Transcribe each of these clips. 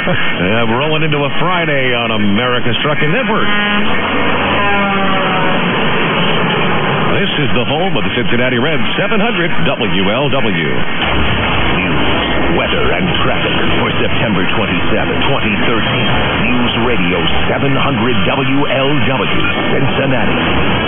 Rolling into a Friday on America's Trucking Network. This is the home of the Cincinnati Reds, 700 WLW. News, weather, and traffic for September 27, 2013. News Radio 700 WLW, Cincinnati.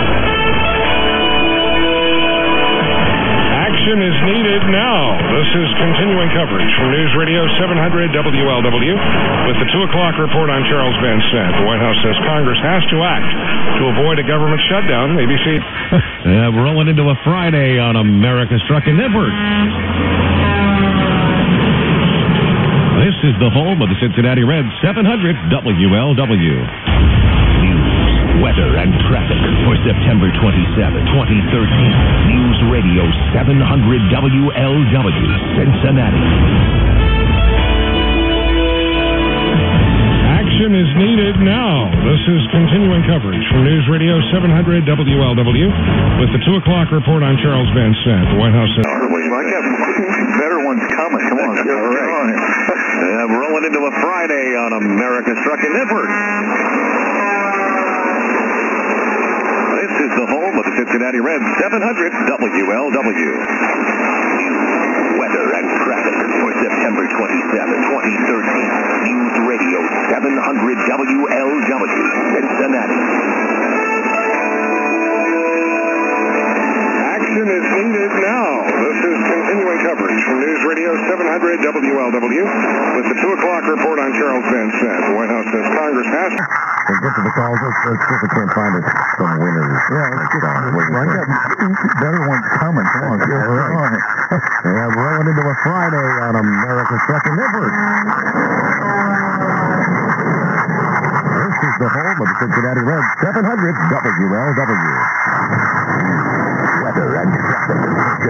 Action is needed now. This is continuing coverage from News Radio 700 WLW with the 2 o'clock report on Charles Van Sant. The White House says Congress has to act to avoid a government shutdown. ABC. Rolling into a Friday on America's Trucking Network. This is the home of the Cincinnati Reds, 700 WLW. News, weather, and traffic for September 27, 2013. News Radio 700 WLW, Cincinnati. Action is needed now. This is continuing coverage from News Radio 700 WLW with the 2 o'clock report on Charles Van Sant. The White House says... I got better ones coming. Come on. All right. Rolling into a Friday on America's Trucking Network. This is the home of the Cincinnati Reds, 700 WLW. Weather and traffic for September 27, 2013. News Radio 700 WLW, Cincinnati. Action is needed now. This is continuing coverage from News Radio 700 WLW with the 2 o'clock report on Charles Van Sant. The White House says Congress has to... We'll get to the calls. Let's see if we can't find us some winners. Yeah, let's get on. I got better ones coming. Come on. All right. Yeah, we're rolling into a Friday on America's Trucking Network. This is the home of the Cincinnati Reds, 700 WLW. Weather and traffic.